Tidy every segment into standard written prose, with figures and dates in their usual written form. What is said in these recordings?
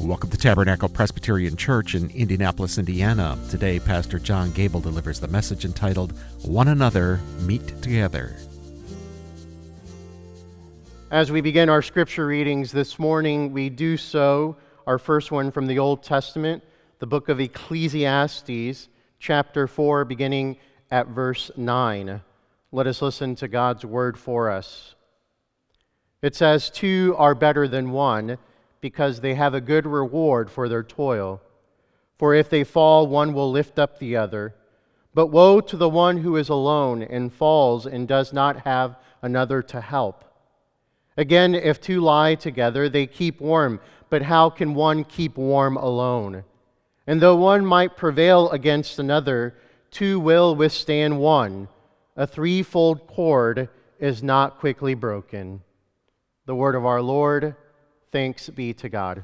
Welcome to Tabernacle Presbyterian Church in Indianapolis, Indiana. Today, Pastor John Gable delivers the message entitled, One Another Meet Together. As we begin our scripture readings this morning, we do so, our first one from the Old Testament, the book of Ecclesiastes, chapter 4, beginning at verse 9. Let us listen to God's word for us. It says, "Two are better than one, because they have a good reward for their toil. For if they fall, one will lift up the other. But woe to the one who is alone and falls and does not have another to help. Again, if two lie together, they keep warm, but how can one keep warm alone? And though one might prevail against another, two will withstand one. A threefold cord is not quickly broken." The word of our Lord. Thanks be to God.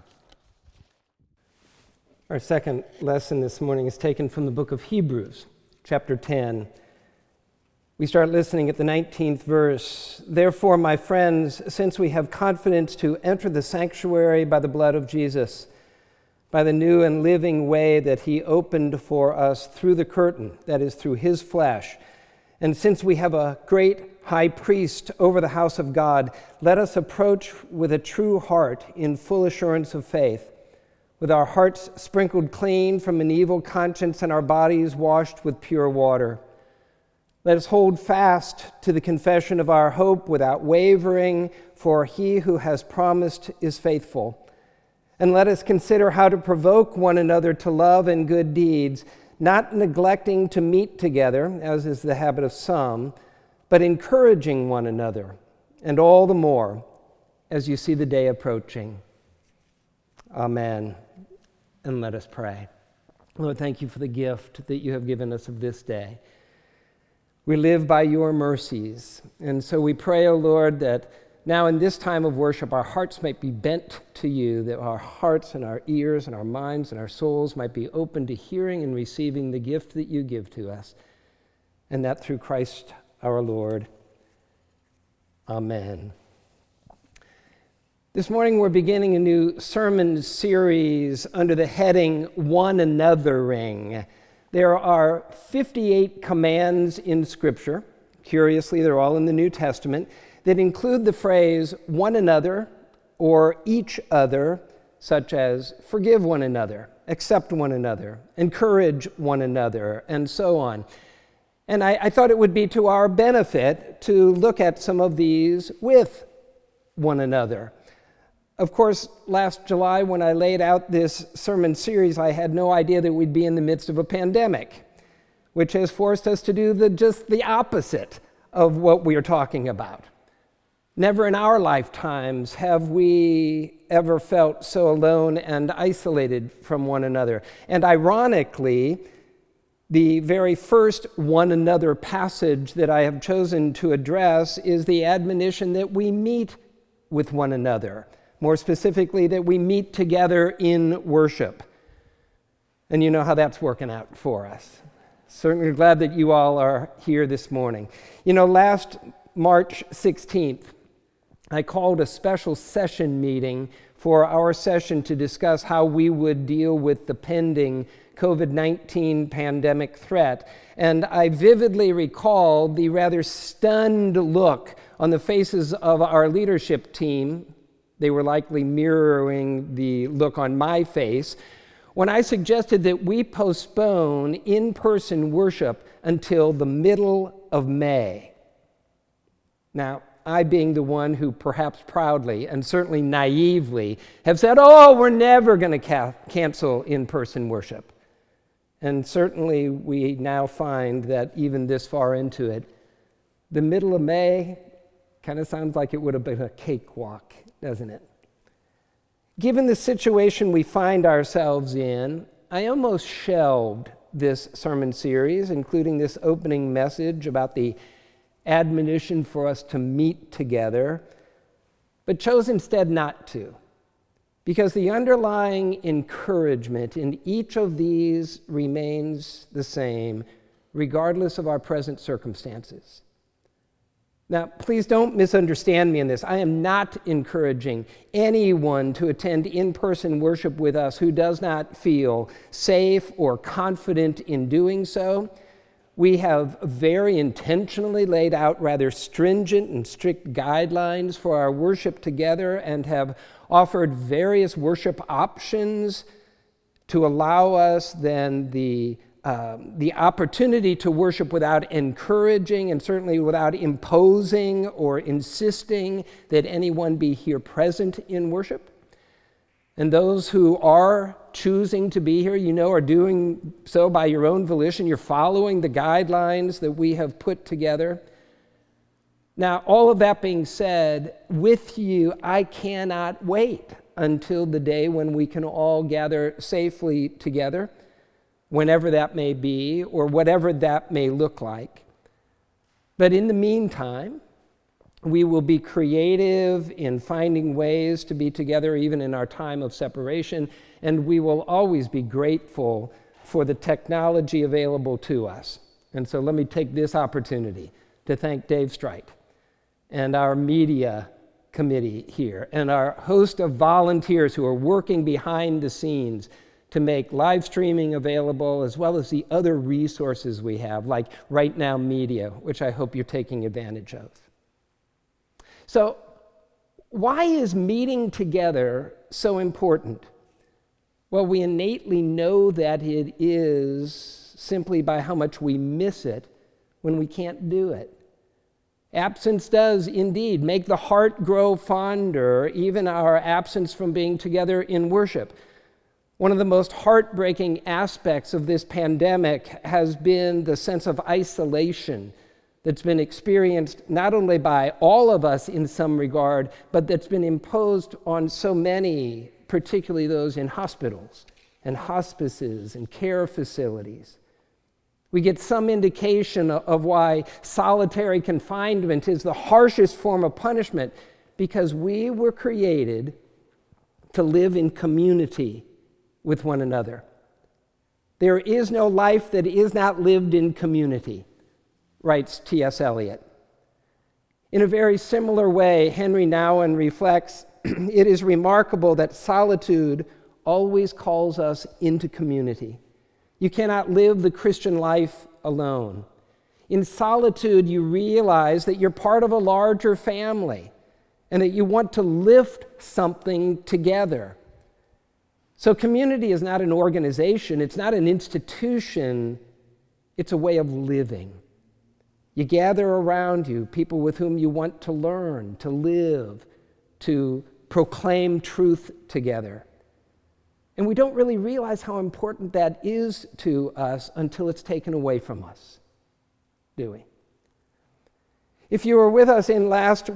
Our second lesson this morning is taken from the book of Hebrews, chapter 10. We start listening at the 19th verse. "Therefore, my friends, since we have confidence to enter the sanctuary by the blood of Jesus, by the new and living way that he opened for us through the curtain, that is, through his flesh, and since we have a great high priest over the house of God, let us approach with a true heart in full assurance of faith, with our hearts sprinkled clean from an evil conscience and our bodies washed with pure water. Let us hold fast to the confession of our hope without wavering, for he who has promised is faithful. And let us consider how to provoke one another to love and good deeds, not neglecting to meet together, as is the habit of some, but encouraging one another, and all the more as you see the day approaching." Amen. And let us pray. Lord, thank you for the gift that you have given us of this day. We live by your mercies, and so we pray, O Lord, that now in this time of worship our hearts might be bent to you, that our hearts and our ears and our minds and our souls might be open to hearing and receiving the gift that you give to us, and that through Christ our Lord. Amen. This morning we're beginning a new sermon series under the heading One Anothering. There are 58 commands in Scripture, curiously they're all in the New Testament, that include the phrase one another or each other, such as forgive one another, accept one another, encourage one another, and so on. And I thought it would be to our benefit to look at some of these with one another. Of course, last July when I laid out this sermon series, I had no idea that we'd be in the midst of a pandemic, which has forced us to do just the opposite of what we are talking about. Never in our lifetimes have we ever felt so alone and isolated from one another. And ironically, the very first one another passage that I have chosen to address is the admonition that we meet with one another. More specifically, that we meet together in worship. And you know how that's working out for us. Certainly glad that you all are here this morning. You know, last March 16th, I called a special session meeting for our session to discuss how we would deal with the pending COVID-19 pandemic threat. And I vividly recall the rather stunned look on the faces of our leadership team. They were likely mirroring the look on my face when I suggested that we postpone in-person worship until the middle of May. Now, I being the one who perhaps proudly and certainly naively have said, oh, we're never going to cancel in-person worship. And certainly we now find that even this far into it, the middle of May kind of sounds like it would have been a cakewalk, doesn't it? Given the situation we find ourselves in, I almost shelved this sermon series, including this opening message about the admonition for us to meet together, but chose instead not to, because the underlying encouragement in each of these remains the same, regardless of our present circumstances. Now, please don't misunderstand me in this. I am not encouraging anyone to attend in-person worship with us who does not feel safe or confident in doing so. We have very intentionally laid out rather stringent and strict guidelines for our worship together and have offered various worship options to allow us then the opportunity to worship without encouraging and certainly without imposing or insisting that anyone be here present in worship. And those who are choosing to be here, are doing so by your own volition. You're following the guidelines that we have put together. Now, all of that being said, with you, I cannot wait until the day when we can all gather safely together, whenever that may be, or whatever that may look like. But in the meantime, we will be creative in finding ways to be together even in our time of separation, and we will always be grateful for the technology available to us. And so let me take this opportunity to thank Dave Strite and our media committee here, and our host of volunteers who are working behind the scenes to make live streaming available, as well as the other resources we have, like Right Now Media, which I hope you're taking advantage of. So, why is meeting together so important? Well, we innately know that it is simply by how much we miss it when we can't do it. Absence does indeed make the heart grow fonder, even our absence from being together in worship. One of the most heartbreaking aspects of this pandemic has been the sense of isolation that's been experienced not only by all of us in some regard, but that's been imposed on so many, particularly those in hospitals and hospices and care facilities. We get some indication of why solitary confinement is the harshest form of punishment, because we were created to live in community with one another. There is no life that is not lived in community, writes T.S. Eliot. In a very similar way, Henry Nouwen reflects, it is remarkable that solitude always calls us into community. You cannot live the Christian life alone. In solitude, you realize that you're part of a larger family and that you want to lift something together. So community is not an organization, it's not an institution, it's a way of living. You gather around you people with whom you want to learn, to live, to proclaim truth together. And we don't really realize how important that is to us until it's taken away from us, do we? If you were with us in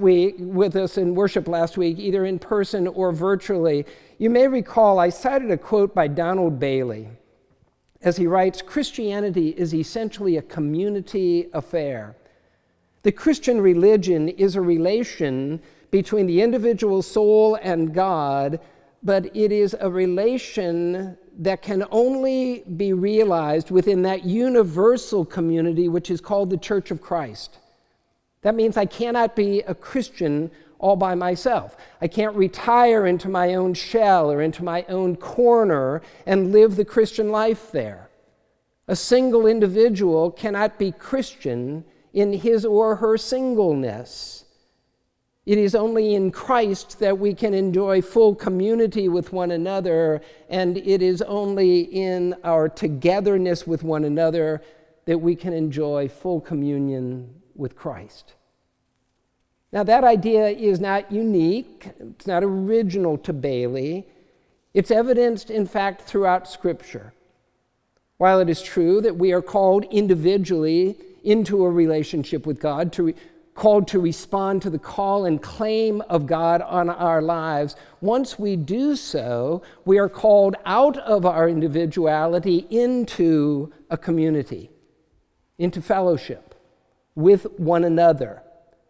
worship last week, either in person or virtually, you may recall I cited a quote by Donald Bailey. As he writes, Christianity is essentially a community affair. The Christian religion is a relation between the individual soul and God, but it is a relation that can only be realized within that universal community which is called the Church of Christ. That means I cannot be a Christian all by myself. I can't retire into my own shell or into my own corner and live the Christian life there. A single individual cannot be Christian in his or her singleness. It is only in Christ that we can enjoy full community with one another, and it is only in our togetherness with one another that we can enjoy full communion with Christ. Now, that idea is not unique. It's not original to Bailey. It's evidenced, in fact, throughout Scripture. While it is true that we are called individually into a relationship with God, called to respond to the call and claim of God on our lives, once we do so, we are called out of our individuality into a community, into fellowship with one another.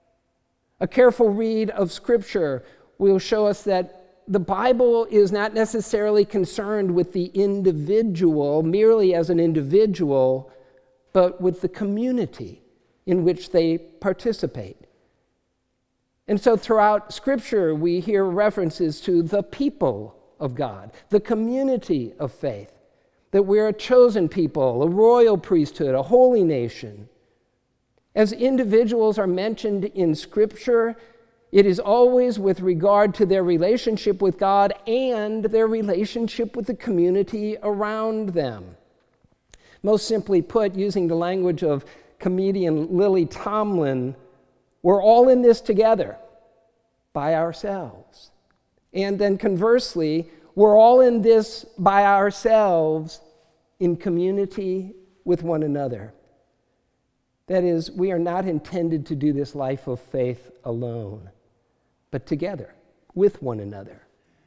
A careful read of Scripture will show us that the Bible is not necessarily concerned with the individual merely as an individual, but with the community in which they participate. And so throughout Scripture, we hear references to the people of God, the community of faith, that we're a chosen people, a royal priesthood, a holy nation. As individuals are mentioned in Scripture, it is always with regard to their relationship with God and their relationship with the community around them. Most simply put, using the language of comedian Lily Tomlin, we're all in this together by ourselves. And then conversely, we're all in this by ourselves in community with one another. That is, we are not intended to do this life of faith alone, but together with one another.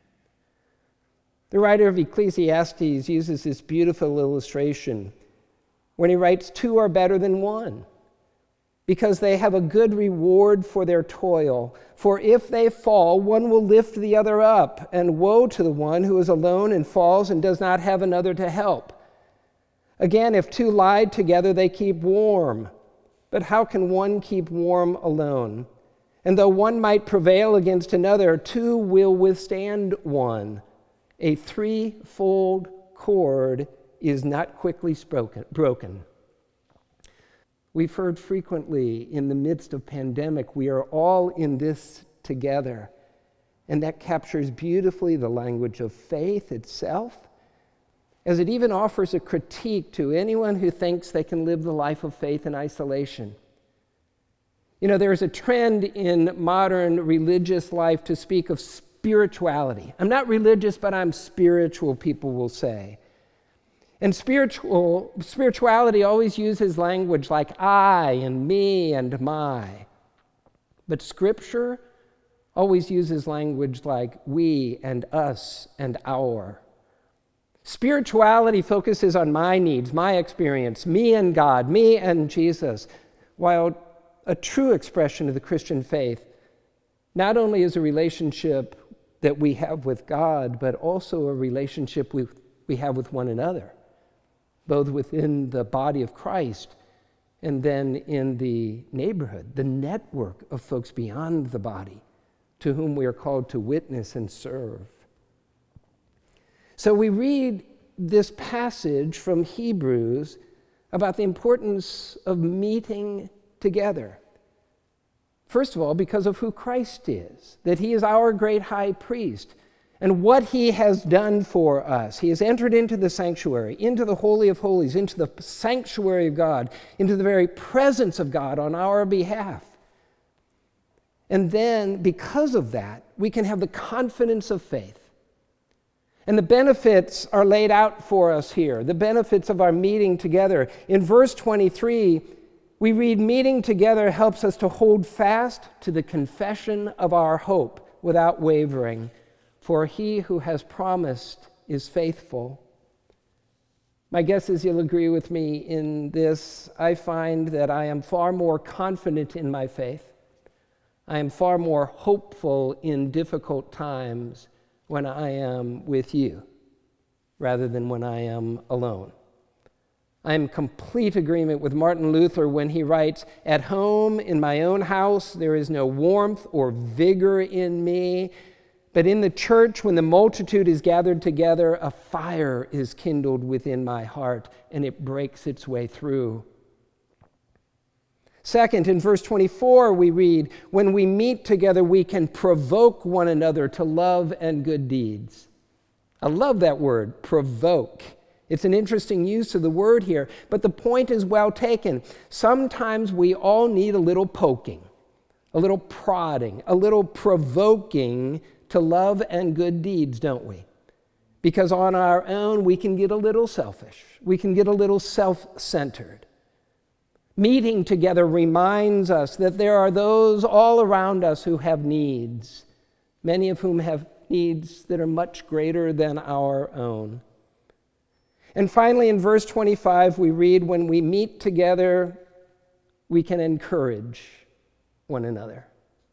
The writer of Ecclesiastes uses this beautiful illustration when he writes, "Two are better than one, because they have a good reward for their toil. For if they fall, one will lift the other up, and woe to the one who is alone and falls and does not have another to help. Again, if two lie together, they keep warm. But how can one keep warm alone? And though one might prevail against another, two will withstand one. A threefold cord is not quickly broken." We've heard frequently in the midst of pandemic, we are all in this together. And that captures beautifully the language of faith itself, as it even offers a critique to anyone who thinks they can live the life of faith in isolation. You know, there is a trend in modern religious life to speak of spirituality. I'm not religious, but I'm spiritual, people will say. And spirituality always uses language like I and me and my. But Scripture always uses language like we and us and our. Spirituality focuses on my needs, my experience, me and God, me and Jesus, while a true expression of the Christian faith not only is a relationship that we have with God, but also a relationship we have with one another, both within the body of Christ and then in the neighborhood, the network of folks beyond the body to whom we are called to witness and serve. So we read this passage from Hebrews about the importance of meeting together. First of all, because of who Christ is, that he is our great high priest, and what he has done for us. He has entered into the sanctuary, into the Holy of Holies, into the sanctuary of God, into the very presence of God on our behalf. And then, because of that, we can have the confidence of faith. And the benefits are laid out for us here, the benefits of our meeting together. In verse 23, we read, "Meeting together helps us to hold fast to the confession of our hope without wavering. For he who has promised is faithful." My guess is you'll agree with me in this. I find that I am far more confident in my faith. I am far more hopeful in difficult times when I am with you rather than when I am alone. I am in complete agreement with Martin Luther when he writes, "At home in my own house there is no warmth or vigor in me. But in the church, when the multitude is gathered together, a fire is kindled within my heart, and it breaks its way through." Second, in verse 24, we read, "When we meet together, we can provoke one another to love and good deeds." I love that word, provoke. It's an interesting use of the word here, but the point is well taken. Sometimes we all need a little poking, a little prodding, a little provoking to love and good deeds, don't we? Because on our own, we can get a little selfish. We can get a little self-centered. Meeting together reminds us that there are those all around us who have needs, many of whom have needs that are much greater than our own. And finally, in verse 25, we read, "When we meet together, we can encourage one another."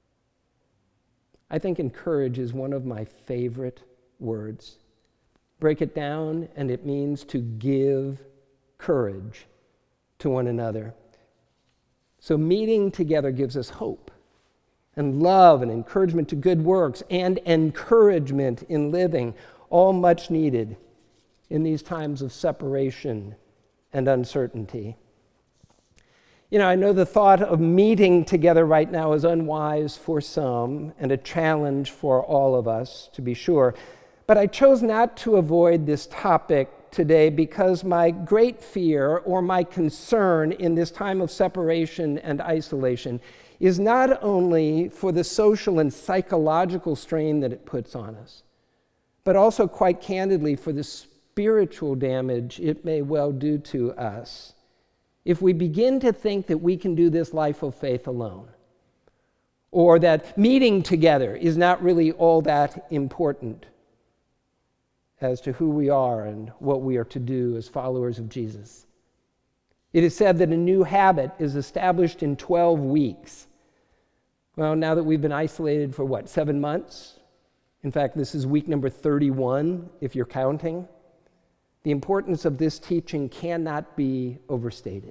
I think encourage is one of my favorite words. Break it down, and it means to give courage to one another. So meeting together gives us hope. and love and encouragement to good works and encouragement in living, all much needed in these times of separation and uncertainty. You know, I know the thought of meeting together right now is unwise for some and a challenge for all of us, to be sure. But I chose not to avoid this topic today because my great fear or my concern in this time of separation and isolation is not only for the social and psychological strain that it puts on us, but also quite candidly for the spiritual damage it may well do to us if we begin to think that we can do this life of faith alone, or that meeting together is not really all that important as to who we are and what we are to do as followers of Jesus. It is said that a new habit is established in 12 weeks. Well, now that we've been isolated for 7 months? In fact, this is week number 31, if you're counting. The importance of this teaching cannot be overstated.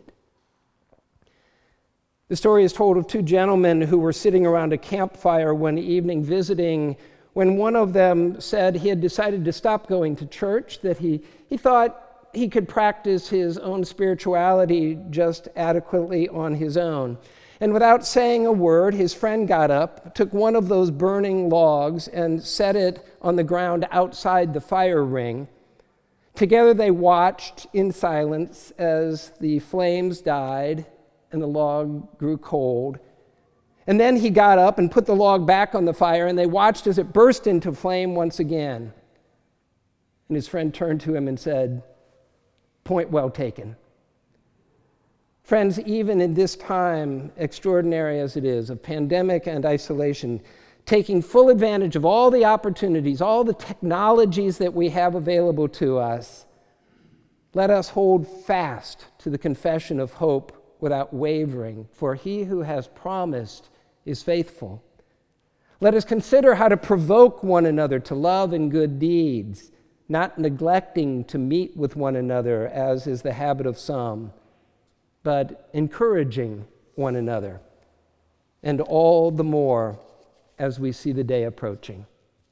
The story is told of two gentlemen who were sitting around a campfire one evening visiting when one of them said he had decided to stop going to church, that he thought he could practice his own spirituality just adequately on his own. And without saying a word, his friend got up, took one of those burning logs, and set it on the ground outside the fire ring. Together they watched in silence as the flames died and the log grew cold. And then he got up and put the log back on the fire, and they watched as it burst into flame once again. And his friend turned to him and said, "Point well taken." Friends, even in this time, extraordinary as it is, of pandemic and isolation, taking full advantage of all the opportunities, all the technologies that we have available to us, let us hold fast to the confession of hope without wavering, for he who has promised is faithful. Let us consider how to provoke one another to love and good deeds, not neglecting to meet with one another, as is the habit of some, but encouraging one another, and all the more as we see the day approaching.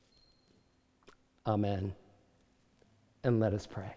Amen. And let us pray.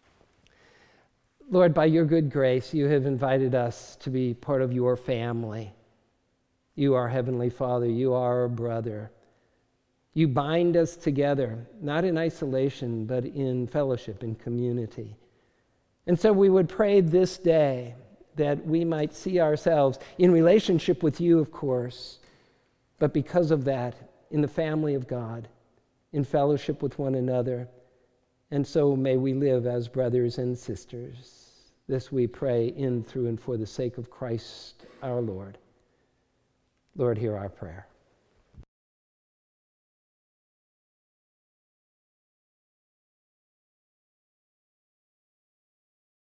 Lord, by your good grace, you have invited us to be part of your family. You are Heavenly Father. You are our brother. You bind us together, not in isolation, but in fellowship, in community. And so we would pray this day that we might see ourselves in relationship with you, of course, but because of that, in the family of God, in fellowship with one another. And so may we live as brothers and sisters. This we pray in, through, and for the sake of Christ our Lord. Lord, hear our prayer.